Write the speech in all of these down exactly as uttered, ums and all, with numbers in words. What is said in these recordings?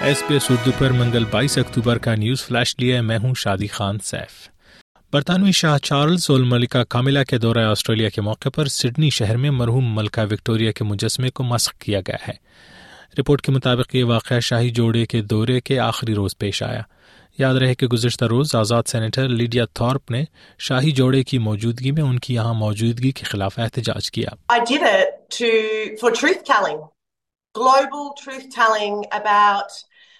SPS Urdu पर मंगल बाईस अक्टूबर का न्यूज़ फ्लैश लिए मैं हूं शादी खान सैफ। बरतानवी शाह चार्ल्स और मलिका कामिला के दौरे ऑस्ट्रेलिया के मौके पर सिडनी शहर में मरहूम मलका विक्टोरिया के मुजस्मे को मस्ख किया गया है। रिपोर्ट के मुताबिक ये वाक़या शाही जोड़े के दौरे के आखिरी रोज़ पेश आया। याद रहे कि गुज़िश्ता रोज़ आज़ाद सेनेटर लीडिया थॉर्प ने शाही जोड़े की मौजूदगी में उनकी यहाँ मौजूदगी के खिलाफ एहतजाज किया। I did it to, for truth telling, global truth telling about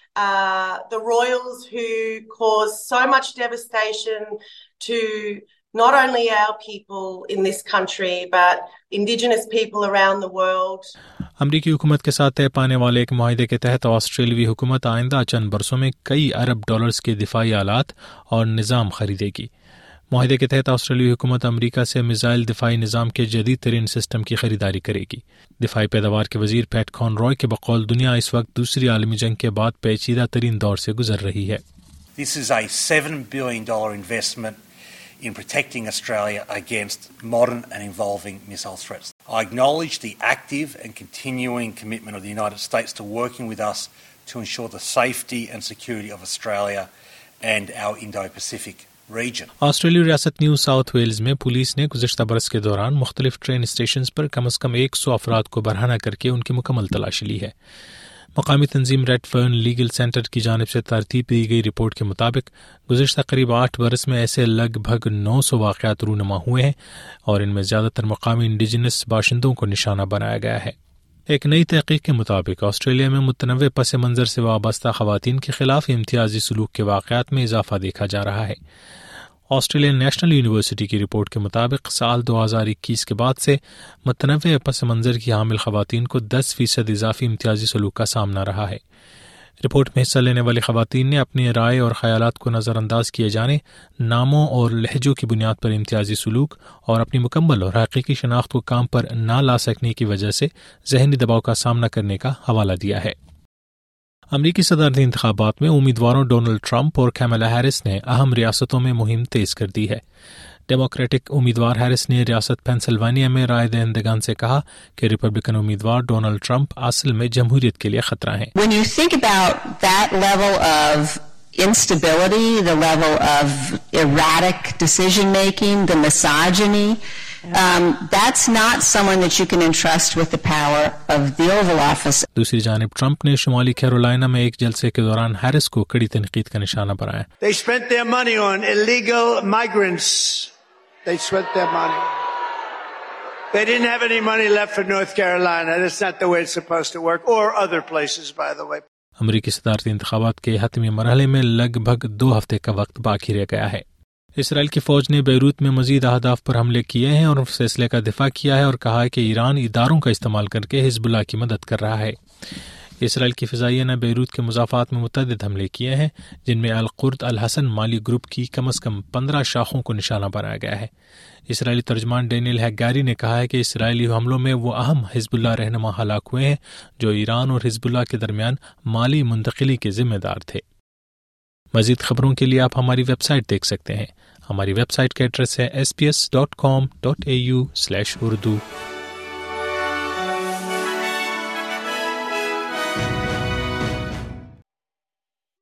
uh, the royals who caused so much devastation to not only our people in this country but indigenous people around the world. अमरीकी हुकूमत के साथ तय पाने वाले एक मुआहदे के तहत ऑस्ट्रेलियावी हुकूमत आइंदा चंद बरसों में कई अरब डॉलर्स के दिफाई आलात और निज़ाम खरीदेगी। मुआहदे के तहत ऑस्ट्रेलियाई हुकूमत अमरीका से मिसाइल दिफाई निज़ाम के जदीद तरीन सिस्टम की खरीदारी करेगी। दिफाई पैदावार के वजीर पैट कॉनरॉय के बकौल दुनिया इस वक्त दूसरी आलमी जंग के बाद पेचीदा तरीन दौर से गुजर रही है। This is a seven billion dollars investment in protecting Australia against modern and evolving missile threats. I acknowledge the active and continuing commitment of the United States to working with us to ensure the safety and security of Australia and our Indo-Pacific region. Australia रियासत New South Wales में police ने गुज़िश्ता बरस के दौरान मुख्तलिफ train stations पर कम अज़ कम एक सौ अफराद को बरहना करके उनकी मुकम्मल तलाशी ली है। मकामी तंजीम रेडफर्न लीगल सेंटर की जानिब से तरतीब दी गई रिपोर्ट के मुताबिक गुज़िश्ता करीब आठ बरस में ऐसे लगभग नौ सौ वाक़यात रूनुमा हुए हैं और इनमें ज़्यादातर मकामी इंडिजिनस बाशिंदों को निशाना बनाया गया है। एक नई तहकीक के मुताबिक ऑस्ट्रेलिया में मुतनव्वे पस मंज़र से वाबस्ता ख़वातीन के खिलाफ इम्तियाजी सलूक के वाक़यात में इजाफा देखा जा रहा है। ऑस्ट्रेलियन नेशनल यूनिवर्सिटी की रिपोर्ट के मुताबिक साल दो हज़ार इक्कीस के बाद से मुतनव्वे पस मंज़र की हामिल ख़वातीन को दस फीसद इजाफी इम्तियाजी सलूक का सामना रहा है। रिपोर्ट में हिस्सा लेने वाली ख़वातीन ने अपनी राय और ख़यालात को नज़रअंदाज किए जाने, नामों और लहजों की बुनियाद पर इम्तियाजी सलूक और अपनी मुकम्मल और हकीकी शनाख्त को काम पर ना ला सकने की वजह से ज़हनी दबाव का सामना करने का हवाला दिया है। अमरीकी सदरती इंतखाबात में उम्मीदवारों डोनाल्ड ट्रंप और कैमला हैरिस ने अहम रियासतों में मुहिम तेज कर दी है। डेमोक्रेटिक उम्मीदवार हैरिस ने रियासत पेंसिल्वानिया में राय दहिंदगान से कहा कि रिपब्लिकन उम्मीदवार डोनाल्ड ट्रंप असल में जमहूरियत के लिए खतरा हैं। When you think about that level of instability, the level of erratic decision making, the misogyny, Um, that's not someone that you can entrust with the power of the Oval Office. दूसरी जानिब Trump ने शुमाली Carolina में एक जलसे के दौरान Harris को कड़ी तनकीद का निशाना बनाया। They spent their money on illegal migrants. They spent their money. They didn't have any money left for North Carolina. That's not the way it's supposed to work, or other places, by the way. अमरीकी सदारती इंतखाबात के हतमी मरहले में लगभग दो हफ्ते का वक्त बाकी रह गया है। इसराइल की फौज ने बैरूत में मजीद अहदाफ पर हमले किए हैं और फैसले का दिफा किया है और कहा है कि ईरान इदारों का इस्तेमाल करके हिजबुल्लाह की मदद कर रहा है। इसराइल की फ़िज़ाइया ने बैरूत के मुज़ाफ़ात में मुतअद्दिद हमले किए हैं, जिनमें अल कुर्द अल हसन माली ग्रुप की कम अज़ कम पंद्रह शाखों को निशाना बनाया गया है। इसराइली तर्जमान डेनियल हैगारी ने कहा है कि इसराइली हमलों में वो अहम हिजबुल्लाह रहनुमा हलाक हुए हैं जो ईरान और हिजबुल्लाह के दरमियान माली मुंतकिली के जिम्मेदार थे। मज़ीद खबरों के लिए आप हमारी वेबसाइट देख सकते हैं। हमारी वेबसाइट का एड्रेस है S P S dot com dot A U slash Urdu.